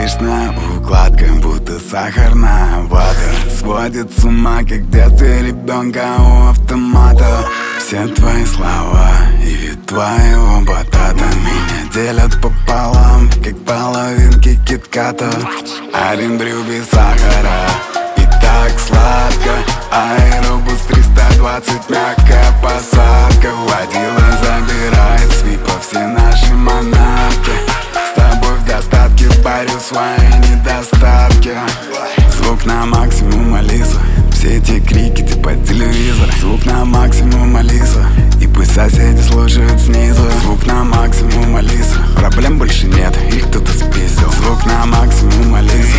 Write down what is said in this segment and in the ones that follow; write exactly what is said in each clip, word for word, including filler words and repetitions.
Привычная укладка, будто сахарная вата. Сводит с ума, как в детстве ребенка у автомата. Все твои слова и вид твоего батата меня делят пополам, как половинки китката. Один брю без сахара и так сладко. Аэробус триста двадцать, мягкая посадка. Водила забирает свипа все наши монархи. С тобой в достатке парю свои недостатки. Звук на максимум, Алиса. Все эти крики ты под телевизор. Звук на максимум, Алиса. И пусть соседи слушают снизу. Звук на максимум, Алиса. Проблем больше нет, их кто-то спиздил. Звук на максимум, Алиса.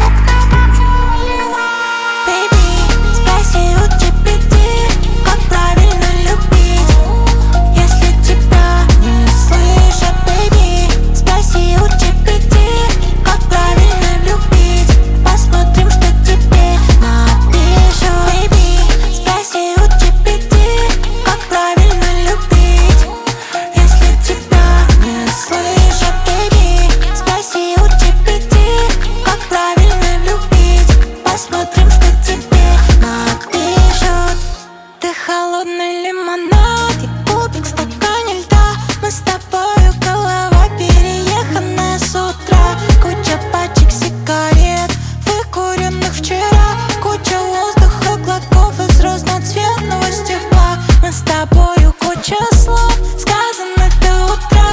Холодный лимонад и кубик в стакане льда. Мы с тобою голова перееханная с утра. Куча пачек сигарет, выкуренных вчера. Куча воздуха, глотков из разноцветного стекла. Мы с тобою куча слов, сказанных до утра,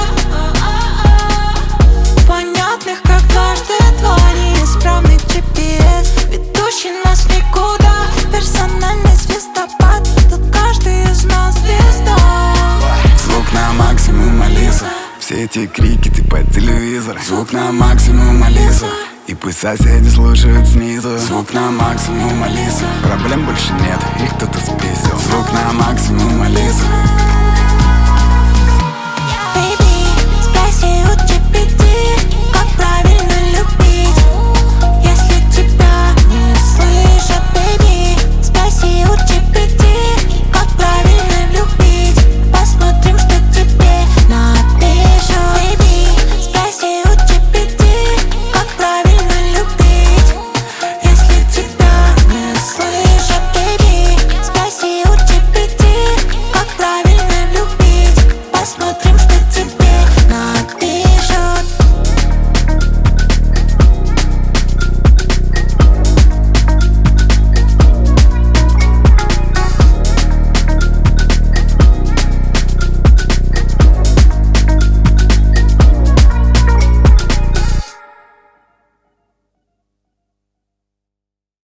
понятных как дважды два. Неисправный джи пи эс, ведущий нас никуда. Персональный звездопад, тут каждый из нас звезда. Звук на максимум, Алиса. Все эти крики ты под телевизор. Звук на максимум, Алиса. И пусть соседи слушают снизу. Звук на максимум, Алиса. Проблем больше нет, их кто-то спиздил. Звук на максимум, Алиса.